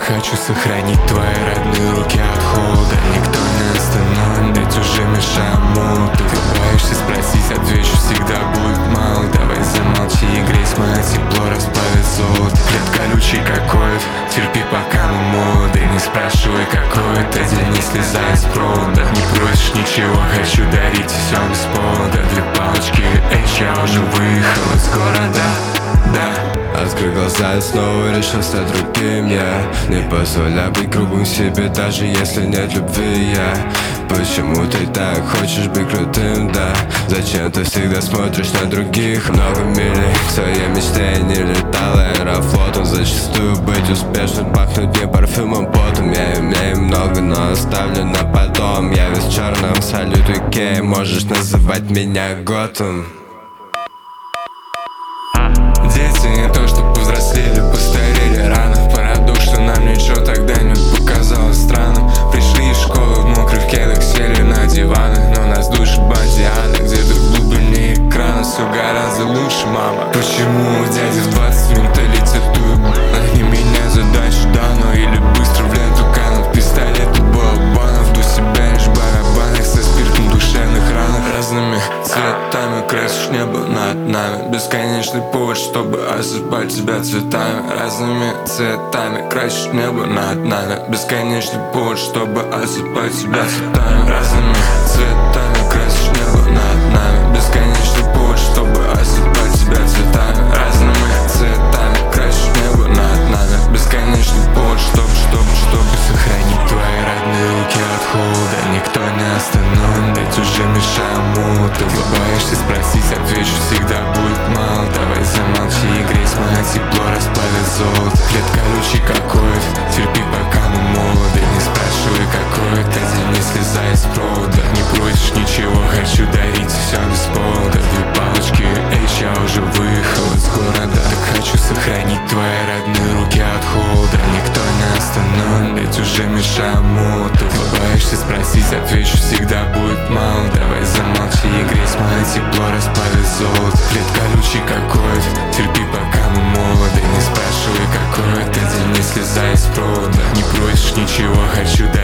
хочу сохранить твои родные руки от холода. Никто не остановит, ведь уже мешаем молоту. Ты боишься спросить, отвечу, всегда будет мало. Давай замолчи и грейся, мое тепло расплавит золото. Лед колючий какой, терпи, пока мы молоды. Не спрашивай, какой это день, не слезай с провода. Не просишь ничего, хочу дарить все без повода. Две палочки, я уже выехал из города, да. Открыл глаза и снова решил стать другим, я не позволяю быть кругом себе, даже если нет любви, я. Почему ты так хочешь быть крутым, да? Зачем ты всегда смотришь на других? Много милей к своей мечте не летал аэрофлотом. Зачастую быть успешным, пахнуть не парфюмом, потом. Я имею много, но оставлю на потом. Я весь в черном, салют Икея, можешь называть меня Готом. Дети не то, что повзрослели, постарели рано. Парадокс, что нам ничего тогда не показалось странным. Пришли из школы в мокрых кедах, сели на диваны, но нас душит бандианы. Где-то в глубине экрана все гораздо лучше, мама. Почему у дяди в 20 менталитет уебан? Они меня задачу дано или быстро в ленту канут. Пистолеты, балабанов, до себя лишь барабанах со спиртом душевных ранах. Разными цветами красишь небо над нами. Бесконечный повод, чтобы осыпать тебя цветами. Разными цветами красишь небо над нами. Бесконечный повод, чтобы осыпать тебя цветами. Разными цветами красишь небо над нами. Бесконечный повод, чтобы осыпать тебя цветами. Разными цветами красишь небо над нами. Бесконечный повод, чтобы сохранить твои родные руки от холода. Никто не остановит, ведь уже мешаем молоту. Ты боишься спросить, отвечу, всегда будет мало. Давай замолчи и грейся, мое тепло расплавит золото. Лед колючий какой, терпи, пока мы молоды. Не спрашивай, какой это день, не слезай с провода. Не просишь ничего, хочу дарить все без повода. Две палочки, я уже выехал из города. Так хочу сохранить твои родные руки от холода. Никто не остановит, ведь уже мешаем молоту. Ты боишься спросить, отвечу, всегда будет мало. Давай замолчи и грейся, мое тепло расплавит золото. Лед колючий какой, терпи, пока мы молоды. Не спрашивай, какой это день, не слезай с провода. Не просишь ничего, хочу дарить